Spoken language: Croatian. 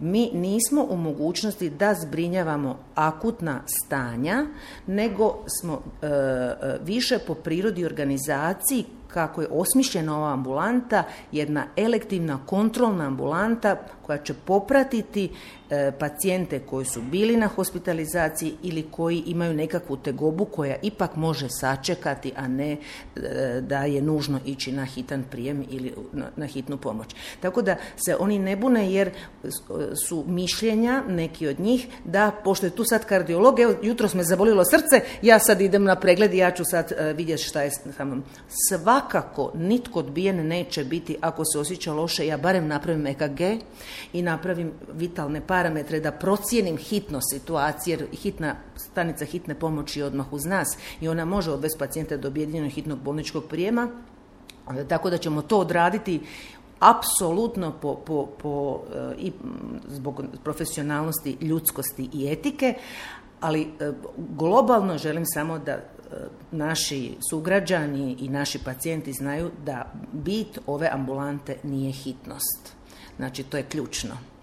mi nismo u mogućnosti da zbrinjavamo akutna stanja, nego smo više po prirodi organizaciji kako je osmišljena ova ambulanta, jedna elektivna kontrolna ambulanta koja će popratiti pacijente koji su bili na hospitalizaciji ili koji imaju nekakvu tegobu koja ipak može sačekati, a ne da je nužno ići na hitan prijem ili na hitnu pomoć. Tako da se oni ne bune jer su mišljenja, neki od njih, da pošto je tu sad kardiolog, evo jutros me zabolilo srce, ja sad idem na pregled i ja ću sad vidjeti šta je sa mnom. Svakako nitko odbijen neće biti ako se osjeća loše, ja barem napravim EKG i napravim vitalne parametre da procijenim hitnost situacije, jer hitna stanica hitne pomoći je odmah uz nas i ona može odvesti pacijenta do objedinjenog hitnog bolničkog prijema, tako da ćemo to odraditi apsolutno i zbog profesionalnosti, ljudskosti i etike, ali globalno želim samo da naši sugrađani i naši pacijenti znaju da bit ove ambulante nije hitnost. Znači, to je ključno.